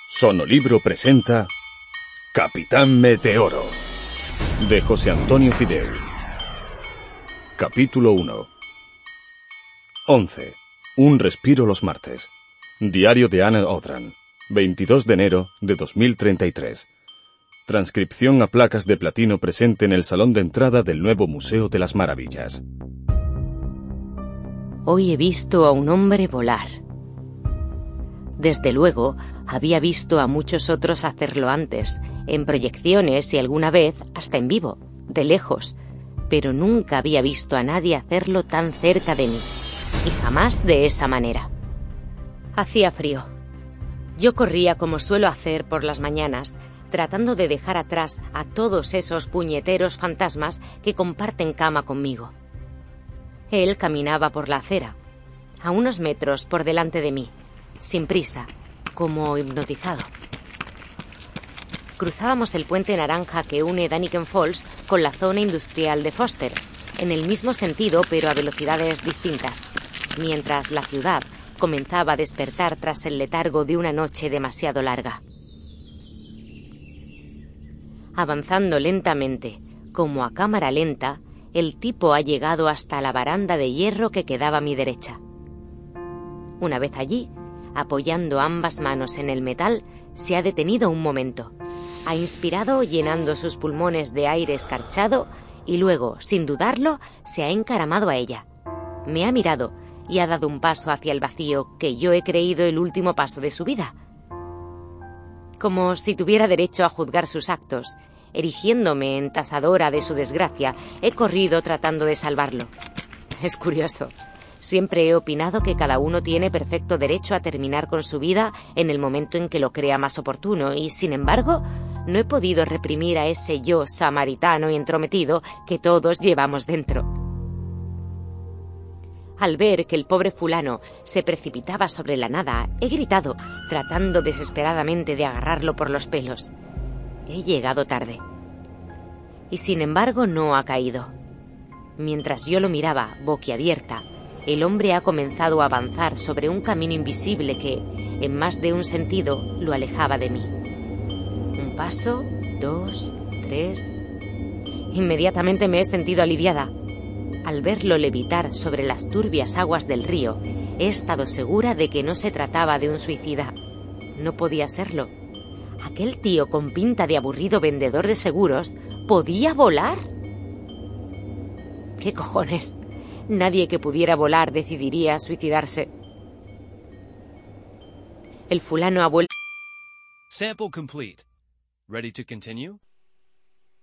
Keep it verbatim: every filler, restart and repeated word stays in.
Sonolibro presenta Capitán Meteoro, de José Antonio Fideu. Capítulo uno. once. Un respiro los martes. Diario de Anne Audran, veintidós de enero de dos mil treinta y tres. Transcripción a placas de platino presente en el salón de entrada del nuevo Museo de las Maravillas. Hoy he visto a un hombre volar. Desde luego, había visto a muchos otros hacerlo antes, en proyecciones y alguna vez hasta en vivo, de lejos, pero nunca había visto a nadie hacerlo tan cerca de mí, y jamás de esa manera. Hacía frío. Yo corría como suelo hacer por las mañanas, tratando de dejar atrás a todos esos puñeteros fantasmas que comparten cama conmigo. Él caminaba por la acera, a unos metros por delante de mí, sin prisa, como hipnotizado. Cruzábamos el puente naranja que une Daniken Falls con la zona industrial de Foster, en el mismo sentido pero a velocidades distintas, mientras la ciudad comenzaba a despertar tras el letargo de una noche demasiado larga. Avanzando lentamente, como a cámara lenta, el tipo ha llegado hasta la baranda de hierro que quedaba a mi derecha. Una vez allí, apoyando ambas manos en el metal, se ha detenido un momento. Ha inspirado llenando sus pulmones de aire escarchado y luego, sin dudarlo, se ha encaramado a ella. Me ha mirado y ha dado un paso hacia el vacío que yo he creído el último paso de su vida. Como si tuviera derecho a juzgar sus actos, erigiéndome en tasadora de su desgracia, he corrido tratando de salvarlo. Es curioso. Siempre he opinado que cada uno tiene perfecto derecho a terminar con su vida en el momento en que lo crea más oportuno y, sin embargo, no he podido reprimir a ese yo samaritano y entrometido que todos llevamos dentro. Al ver que el pobre fulano se precipitaba sobre la nada, he gritado, tratando desesperadamente de agarrarlo por los pelos. He llegado tarde. Y sin embargo no ha caído. Mientras yo lo miraba, boquiabierta, el hombre ha comenzado a avanzar sobre un camino invisible que, en más de un sentido, lo alejaba de mí. Un paso, dos, tres... Inmediatamente me he sentido aliviada. Al verlo levitar sobre las turbias aguas del río, he estado segura de que no se trataba de un suicida. No podía serlo. ¿Aquel tío con pinta de aburrido vendedor de seguros podía volar? ¿Qué cojones? Nadie que pudiera volar decidiría suicidarse. El fulano ha vuelto. Sample complete. Ready to continue?